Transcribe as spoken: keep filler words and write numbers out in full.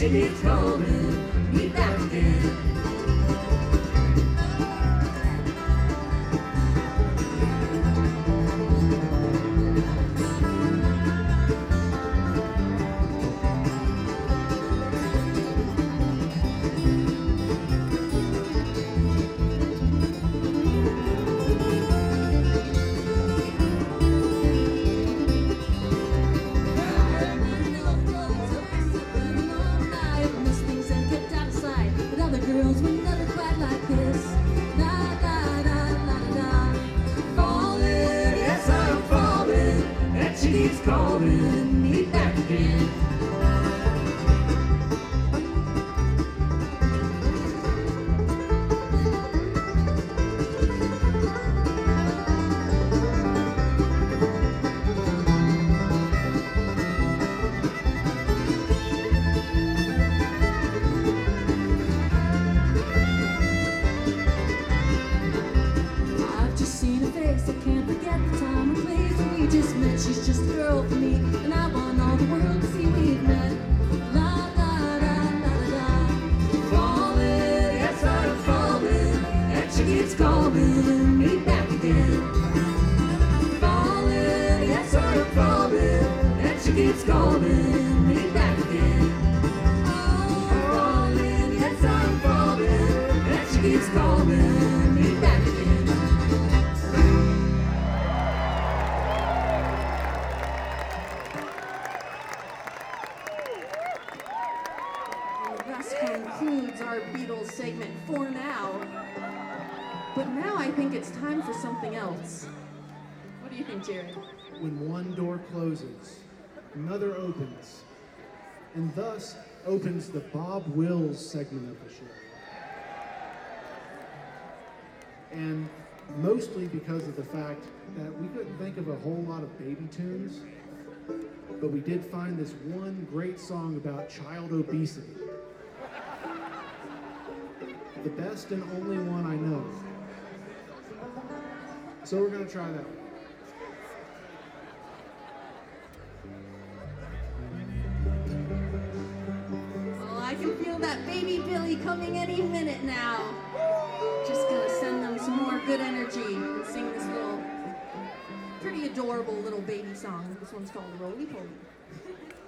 she keeps calling me back again. She's calling me back again. I've just seen her face, I can't forget the time and place when we just met. She's just a girl for me, and I want all the world to see we've met. La la la la la la. Falling, yes I'm falling, and she keeps calling me back again. Falling, yes I'm falling, and she keeps calling me back again. Oh, falling, yes I'm falling, and she keeps calling me back again. Concludes our Beatles segment for now. But now I think it's time for something else. What do you think, Jared? When one door closes, another opens, and thus opens the Bob Wills segment of the show. And mostly because of the fact that we couldn't think of a whole lot of baby tunes, but we did find this one great song about child obesity. The best and only one I know. So we're going to try that one. Oh, I can feel that baby Billy coming any minute now. Just going to send them some more good energy and sing this little, pretty adorable little baby song. This one's called Roly Poly.